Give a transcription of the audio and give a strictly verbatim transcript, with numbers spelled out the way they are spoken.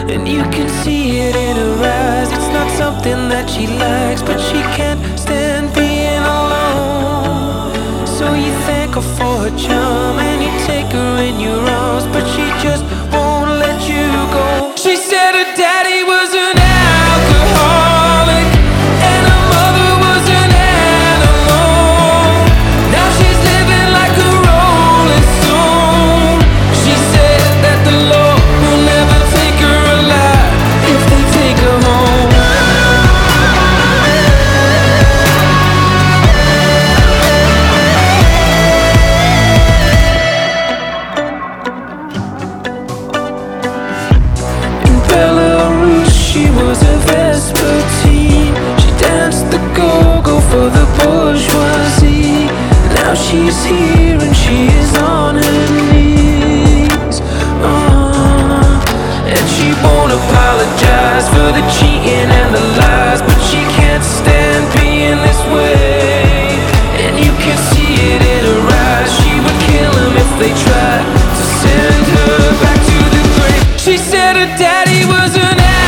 And you can see it in her eyes. It's not something that she likes, but she can't stand being alone. So you thank her for her charm, and you take her in your arms, but she just won't let you go. She said her daddy was an alcoholic, and her mother was an animal. Now she's living like a rolling stone. She said that the Lord will never take her alive if they take her home. In Belarus, she was a Vespertine. She danced the go-go for the bourgeoisie. Now she's here and she is on her knees. uh, And she won't apologize for the cheating and the lies, but she can't stand being this way. And you can see it in her eyes. She would kill him if they tried to send her back to the grave. She said her daddy was an